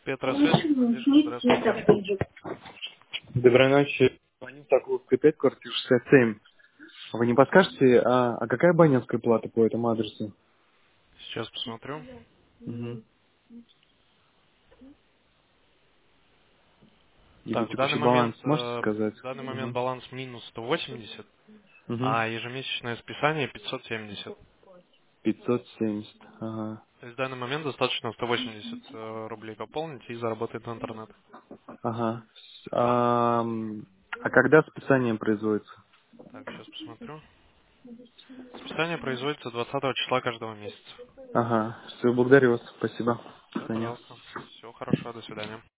Петросвет, Надежда, здравствуйте. Доброй ночи. Звоню так, Луцкая 5, квартира 67. Вы не подскажете, а какая абонентская плата по этому адресу? Сейчас посмотрю. Угу. Или Так, в текущий данный момент, баланс можете сказать? в данный момент Угу. баланс минус 180, Угу. а ежемесячное списание 570. 570. Ага. То есть в данный момент достаточно 180 рублей пополнить и заработать на интернет. Ага. А когда списание производится? Так, сейчас посмотрю. Списание производится 20 числа каждого месяца. Ага. Все, благодарю вас. Спасибо. До Да, свидания. пожалуйста. Всего хорошего, до свидания.